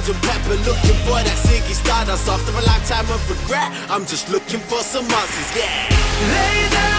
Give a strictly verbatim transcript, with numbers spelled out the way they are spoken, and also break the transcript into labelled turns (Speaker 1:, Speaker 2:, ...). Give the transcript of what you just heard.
Speaker 1: Sergeant Pepper, looking for that Ziggy Stardust. After a lifetime of regret, I'm just looking for some answers, yeah.
Speaker 2: Lay down.